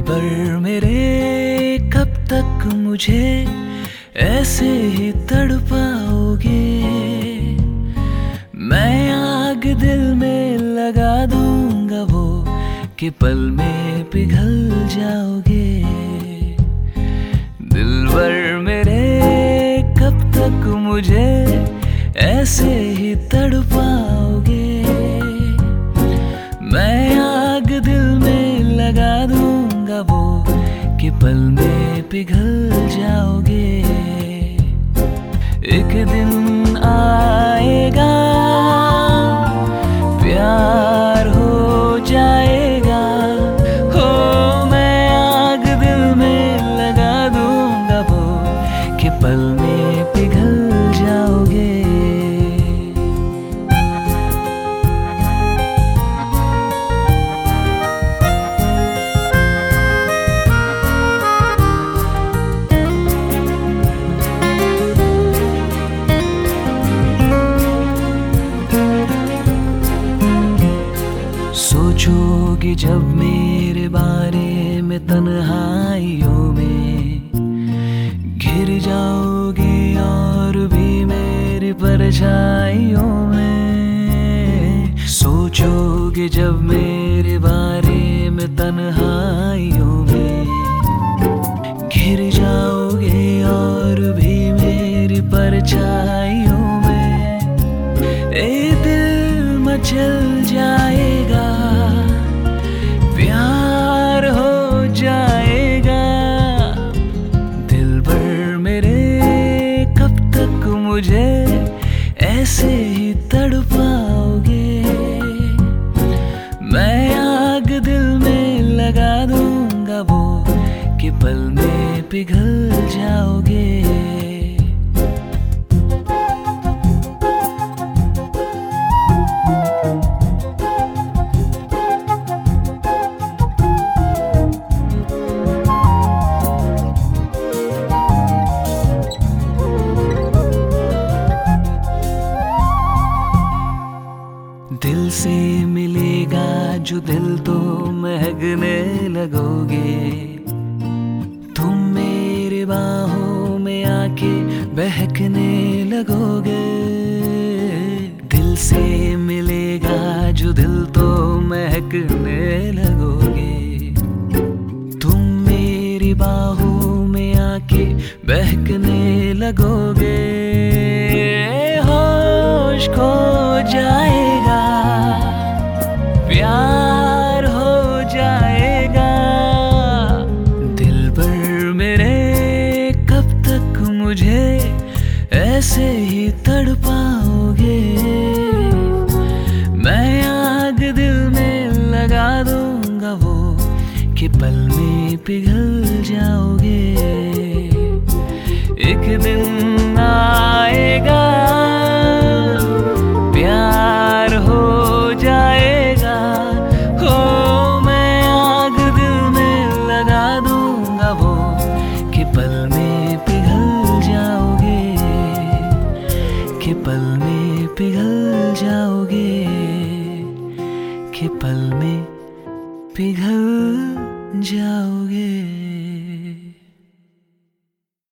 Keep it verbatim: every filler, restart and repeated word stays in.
दिलबर मेरे कब तक मुझे ऐसे ही तड़पाओगे। मैं आग दिल में लगा दूंगा वो कि पल में पिघल जाओगे। दिलबर मेरे कब तक मुझे ऐसे ही तड़पाओगे। मैं आग दिल में लगा दूंगा वो कि पल में पिघल जाओगे। एक दिन आएगा प्यार हो जाएगा। हो मैं आग दिल में लगा दूंगा वो कि पल में पिघल जाओगे। सोचोगे जब मेरे बारे में तन्हाइयों में, घिर जाओगे और भी मेरी परछाइयों में। सोचोगे जब मेरे बारे में तन्हाइयों में, घिर जाओगे और भी मेरी परछाइयों में। ए दिल मचल जाएगा, प्यार हो जाएगा। दिलबर मेरे कब तक मुझे ऐसे ही तड़पाओगे। मैं आग दिल में लगा दूंगा वो कि पल में पिघल जाओगे। दिल से मिलेगा जो दिल तो महकने लगोगे। तुम मेरे बाहों में आके बहकने लगोगे। दिल से मिलेगा जो दिल तो महकने लगोगे। तुम मेरी बाहों में आके बहकने लगोगे। होश खो जाएगा, प्यार हो जाएगा। दिलबर मेरे कब तक मुझे ऐसे ही तड़पाओगे। मैं आग दिल में लगा दूंगा वो कि पल में पिघल जाओगे। एक दिन आएगा प्यार हो जाएगा। हो मैं आग दिल में लगा दूंगा वो कि पल में पिघल जाओगे। कि पल में पिघल जाओगे। कि पल में पिघल जाओगे।